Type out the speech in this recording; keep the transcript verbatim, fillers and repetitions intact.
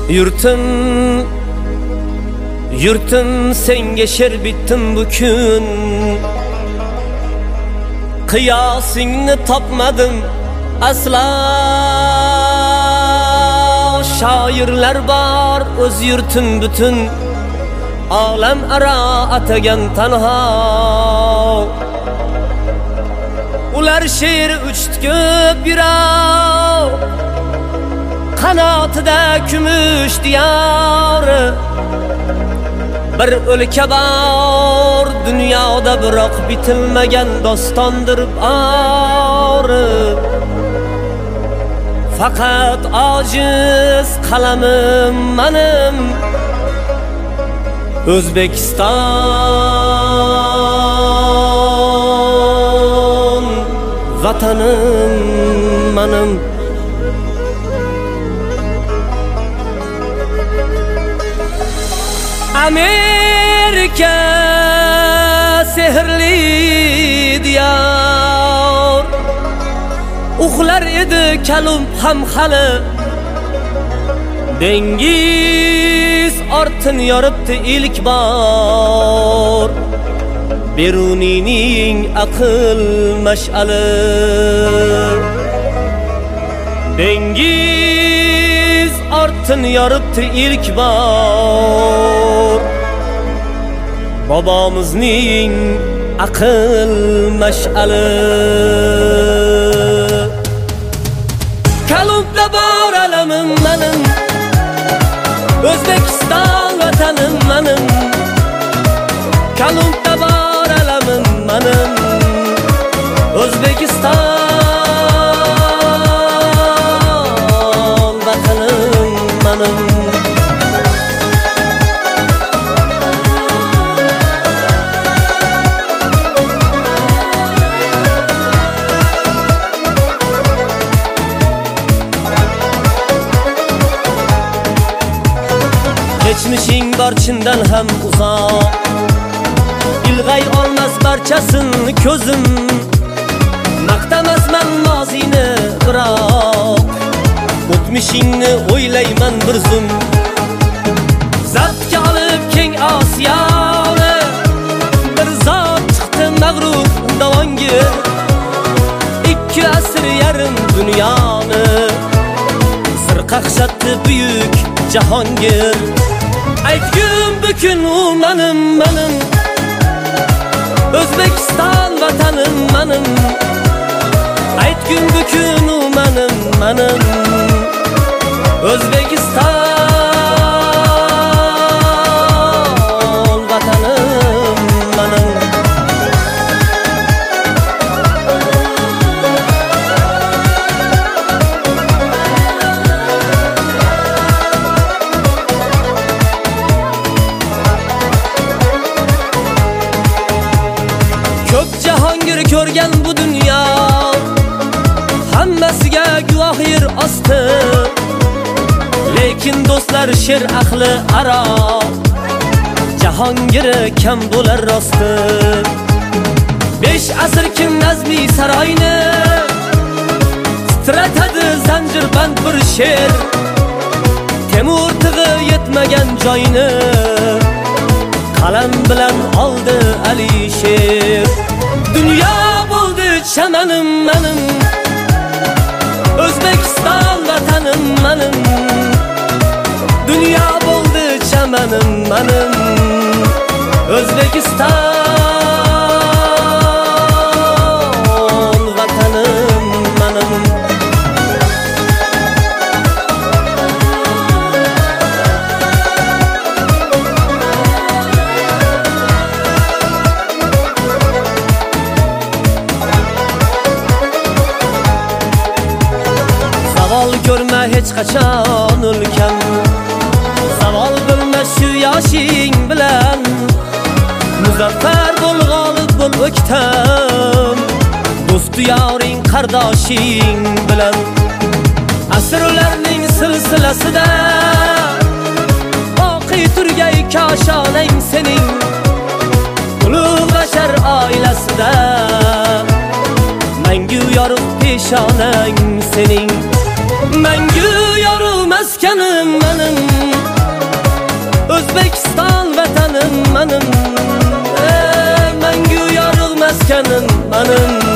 Yurtim, yurtim senga sher bittim bu kun. Qiyosingni topmadim asla. Shoirlar bor o'z yurtim butun, olam aro atagan tanho. Ular she'r uchdi ko'p yurar, qanotida kumush diyor. Bir o'lka bor dunyoda, biroq bitilmagan dostondir bor. Faqat ojiz qalamim menim, O'zbekiston vatanim menim. Amerika sehrli diyor, uxlar edi Kolumb ham hali. Dengiz ortin yoribdi ilk bor, Beruniyning aql mash'ali. Dengiz ortin yoribdi ilk bor, bobomizning aql mash'ali. Kolumbda bor alamim menim, O'zbekiston vatanim menim. Kolumbda bor alamim menim, O'zbekiston vatanim menim. Geçmişin barçından ham uzoq, ilg'ay olmas barchasini ko'zim. Maqtamasman mozini biroq, o'tmishingni o'ylayman bir zum. Zabtga olib keng Osiyoni, bir zot chiqdi mag'rur davongir. Ikki asr yarim dunyoni sirqaqshatdi buyuk Jahongir. Aytgum bukun u menim, menim, O'zbekiston vatanim menim. Aytgum bukun u menim, menim, O'zbekiston vatanim menim. Jahongir ko'rgan bu dunyo, hammasiga guvoh yer osti. Lekin do'stlar sher ahli aro, Jahongir kam bo'lar rosti. Besh asr kim nazmi saroyni, titratadi zanjirband bir sher. Temur tig'i yetmagan joyni, qalam bilan oldi Alisher. Dünya bo'ldi chamanim menim, O'zbekiston vatanim menim. Dünya bo'ldi chamanim menim, O'zbekiston vatanim menim. Savol ko'rma hech qachon o'lkan, savol bilma shu yoshing bilan. Muzaffar bo'l, g'olib bo'l o'ktam, do'stu yoring qardoshing bilan. Asrlarning silsilasida boqiy turgay koshonang sening, ulug' bashar oilasida mangu yorug' peshonang sening. Mangu yorug' maskanim menim, O'zbekiston vatanim menim, e, mangu yorug' maskanim menim.